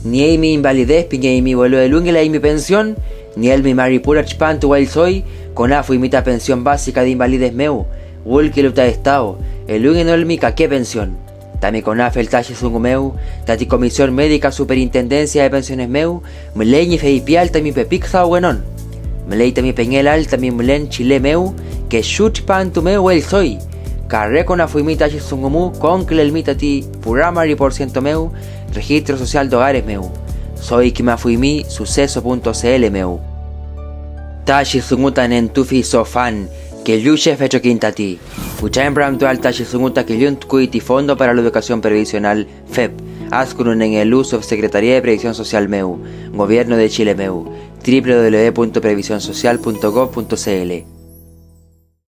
Ni hay mi invalidez, piña y mi vuelo de lungela y mi pensión, ni el mi maripura chpantu el soy, con afu y mita pensión básica de invalidez meu, que luta de estado, el lunge no el mi caque pensión. Tami con af el tache sungu meu, tati comisión médica superintendencia de pensiones meu, mlei ni feipi alta mi pepixa buenon. Mlei tami peñel alta mi mlen chile meu, que shut pantu meu el soy. Carré con afu y mita tache sungu mu, con que el mita ti puramari por ciento meu, registro social de hogares meu. Soy que me fui mi suceso.cl meu. Tashi sunguta en tufi sofan, que luche fecho quintati. Pucha en bramtual tashi sunguta que yunt cuiti fondo para la educación previsional FEP. Ascunun en el uso de Secretaría de Previsión Social meu. Gobierno de Chile meu. www.previsionsocial.gov.cl